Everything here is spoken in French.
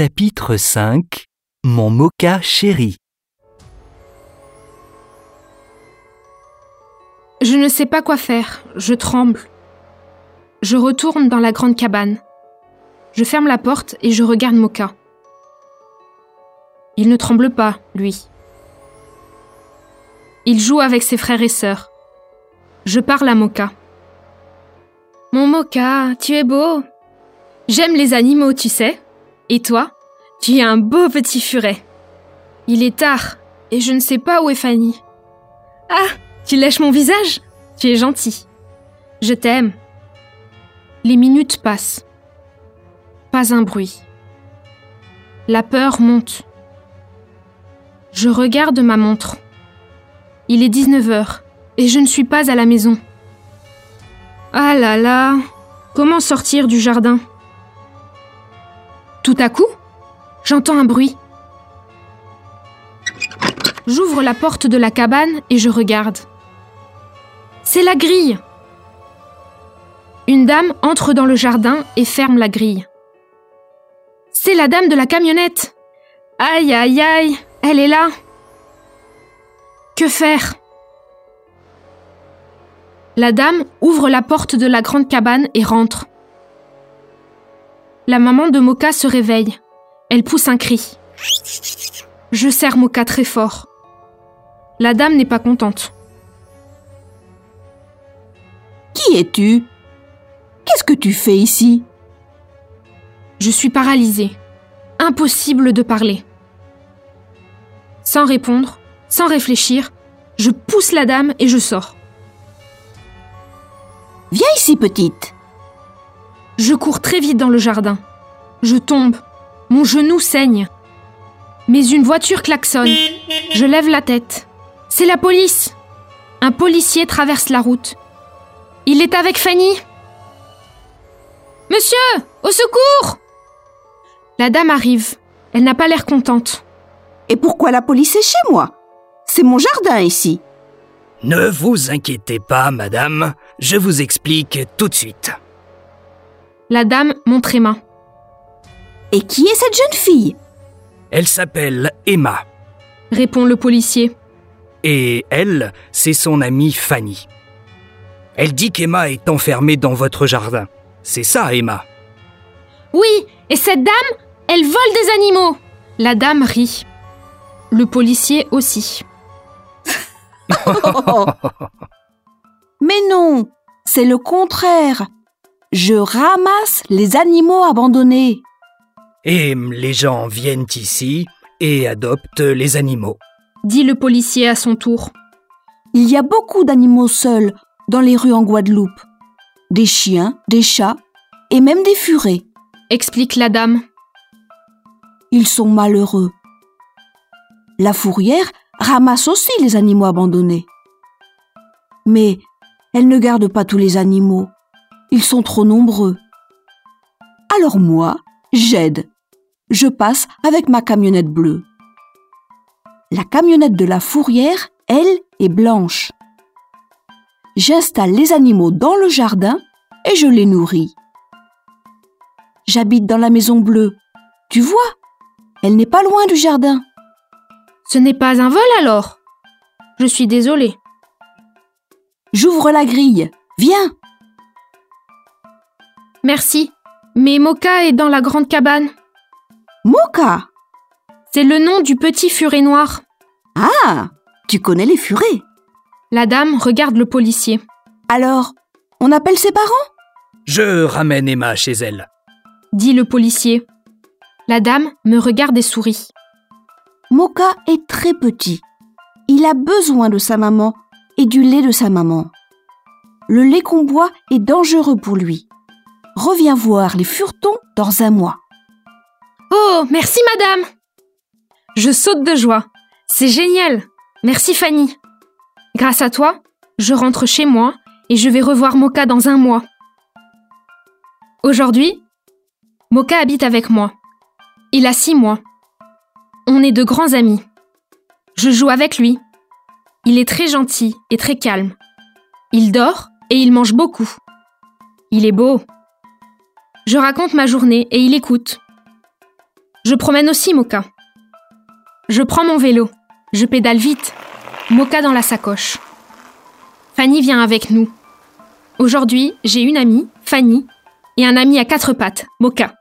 Chapitre 5 « Mon Moka chéri » Je ne sais pas quoi faire, je tremble. Je retourne dans la grande cabane. Je ferme la porte et je regarde Moka. Il ne tremble pas, lui. Il joue avec ses frères et sœurs. Je parle à Moka. « Mon Moka, tu es beau. J'aime les animaux, tu sais. Et toi, tu es un beau petit furet. Il est tard et je ne sais pas où est Fanny. Ah, tu lèches mon visage? Tu es gentil. Je t'aime. » Les minutes passent. Pas un bruit. La peur monte. Je regarde ma montre. Il est 19h et je ne suis pas à la maison. Ah là là, comment sortir du jardin? Tout à coup, j'entends un bruit. J'ouvre la porte de la cabane et je regarde. C'est la grille. Une dame entre dans le jardin et ferme la grille. C'est la dame de la camionnette. Aïe, aïe, aïe, elle est là. Que faire? La dame ouvre la porte de la grande cabane et rentre. La maman de Moka se réveille. Elle pousse un cri. Je serre Moka très fort. La dame n'est pas contente. Qui es-tu? Qu'est-ce que tu fais ici? Je suis paralysée. Impossible de parler. Sans répondre, sans réfléchir, je pousse la dame et je sors. Viens ici, petite. Je cours très vite dans le jardin. Je tombe. Mon genou saigne. Mais une voiture klaxonne. Je lève la tête. C'est la police. Un policier traverse la route. Il est avec Fanny. Monsieur, au secours! La dame arrive. Elle n'a pas l'air contente. Et pourquoi la police est chez moi? C'est mon jardin ici. Ne vous inquiétez pas, madame, je vous explique tout de suite. La dame montre Emma. Et qui est cette jeune fille? Elle s'appelle Emma. Répond le policier. Et elle, c'est son amie Fanny. Elle dit qu'Emma est enfermée dans votre jardin. C'est ça, Emma? Oui, et cette dame, elle vole des animaux. La dame rit. Le policier aussi. Mais non, c'est le contraire. Je ramasse les animaux abandonnés. Et les gens viennent ici et adoptent les animaux. Dit le policier à son tour. Il y a beaucoup d'animaux seuls dans les rues en Guadeloupe. Des chiens, des chats et même des furets. Explique la dame. Ils sont malheureux. La fourrière ramasse aussi les animaux abandonnés. Mais elle ne garde pas tous les animaux. Ils sont trop nombreux. Alors moi, j'aide. Je passe avec ma camionnette bleue. La camionnette de la fourrière, elle, est blanche. J'installe les animaux dans le jardin et je les nourris. J'habite dans la maison bleue. Tu vois, elle n'est pas loin du jardin. Ce n'est pas un vol alors? Je suis désolée. J'ouvre la grille. Viens. Merci, mais Moka est dans la grande cabane. Moka? C'est le nom du petit furet noir. Ah, tu connais les furets. La dame regarde le policier. Alors, on appelle ses parents? Je ramène Emma chez elle. Dit le policier. La dame me regarde et sourit. Moka est très petit. Il a besoin de sa maman et du lait de sa maman. Le lait qu'on boit est dangereux pour lui. Reviens voir les furetons dans un mois. Oh, merci madame! Je saute de joie. C'est génial. Merci Fanny. Grâce à toi, je rentre chez moi et je vais revoir Moka dans un mois. Aujourd'hui, Moka habite avec moi. Il a 6 mois. On est de grands amis. Je joue avec lui. Il est très gentil et très calme. Il dort et il mange beaucoup. Il est beau. Je raconte ma journée et il écoute. Je promène aussi, Moka. Je prends mon vélo. Je pédale vite. Moka dans la sacoche. Fanny vient avec nous. Aujourd'hui, j'ai une amie, Fanny, et un ami à 4 pattes, Moka.